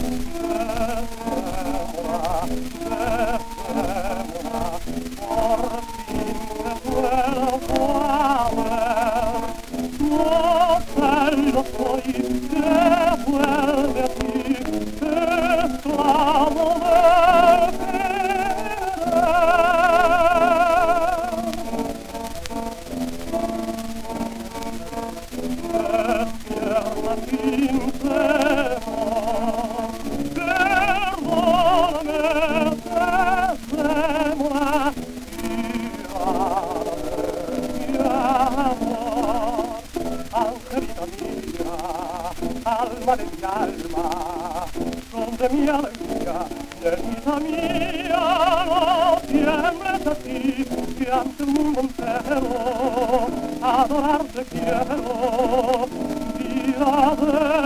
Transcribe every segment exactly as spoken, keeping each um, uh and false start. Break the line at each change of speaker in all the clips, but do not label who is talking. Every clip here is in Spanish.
Alma de mi alma, donde mi alegría, nena mía, no tiembles así, que ante un mundo entero adorarte quiero, vida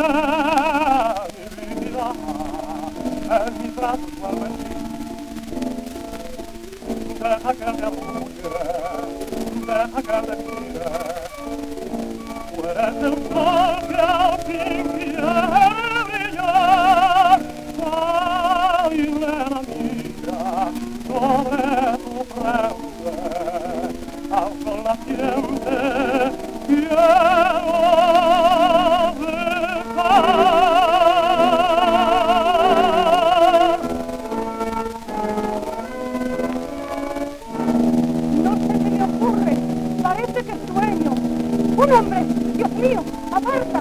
de mi vida, en mis brazos vuelvo en ti. Deja que te arrulle, deja que te mire, tú eres el sol que al fin quiere brillar. Ay, nena mía, sobre tu frente, al sol naciente, quiero besar.
No sé qué me ocurre, parece que sueño. ¡Un hombre! ¡Dios mío! ¡Aparta!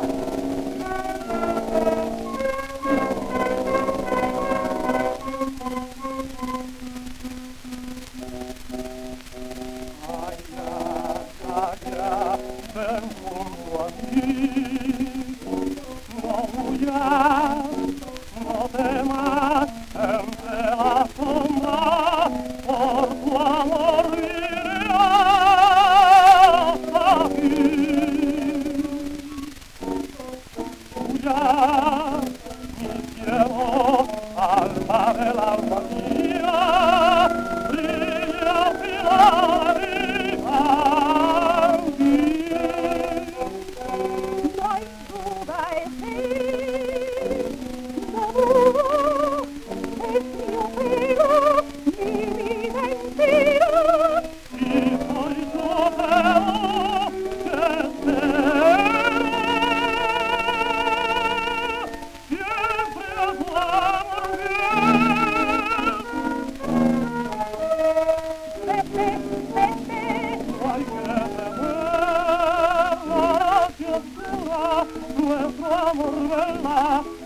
Ay, ya, ya, ven junto a mí. No huyas, no temas, entre las sombras, por tu amor iré hasta aquí. Tuya, mi cielo, alma del alma mía, brilla final y fin.
No hay duda, es él. No dudo, es mío, pero ni mi mentira.
Y soy tu pelo que espera, siempre a tu amor fiel.
Vete, vete.
No hay que temer, la oración será nuestro amor, ¿verdad?